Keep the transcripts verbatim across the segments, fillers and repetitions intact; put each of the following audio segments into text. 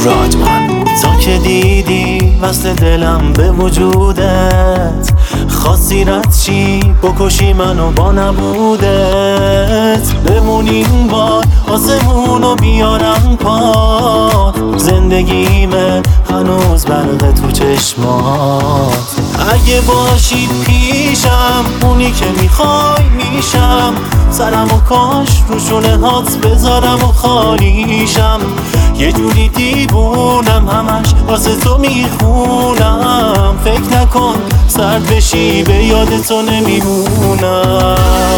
رادمان. تا که دیدی وصل دلم به وجودت، خواستی رد چی بکشی منو با نبودت. بمونیم بار آسمونو بیارم پا، زندگیمه هنوز برق تو چشمات. اگه باشی پیشم اونی که میخوای میشم، سرمو کاش رو شونه هات بذارم و خالیشم. یه جوری دیوونم همش واسه تو میخونم، فکر نکن سرد بشی به یاد تو نمیمونم.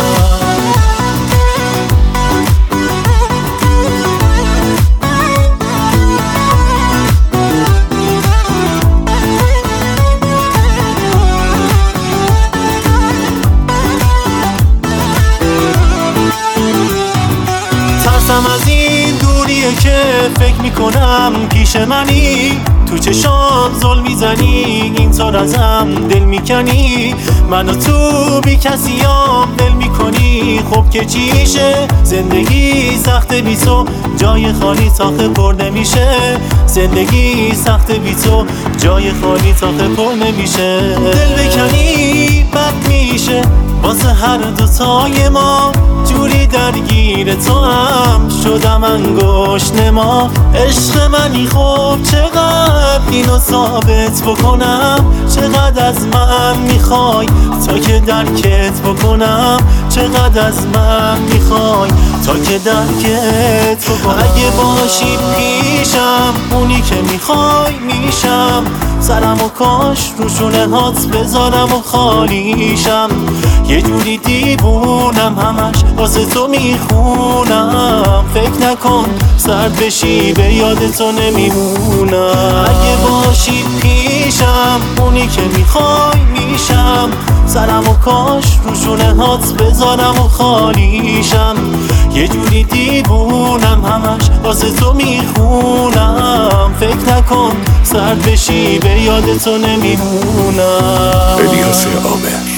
ترسم از این دوریه که فکر میکنم پیش منی، تو چشام ظلم میزنی اینطور ازم دل میکنی. منو تو بی کسیام دل میکنی، خب که چیشه زندگی سخت بی تو، جای خالی تاخه پر نمیشه. زندگی سخت بی تو، جای خالی تاخه پر نمیشه. دل بکنی بد میشه واسه هر دوتای ما، جوری درگیر تو هم شدم انگشت نما. عشق منی خب چقدر اینو ثابت بکنم، چقدر از من میخوای تا که درکت بکنم، چقدر از من میخوای تا که درکت بکنم. اگه باشی پیشم اونی که میخوای میشم، سرمو کاش رو شونه هات بذارم و خالیشم. یه جوری دیوونم همش واسه تو میخونم، فکر نکن سرد بشی به یاد تو نمیمونم. اگه باشی پیشم اونی که میخوای میشم، سرمو کاش رو شونه هات بذارم و خالیشم. یه جوری دیوونم همش واسه تو میخونم، فکر نکن سرد بشی به یاد تو نمیمونم. الیاس عامر.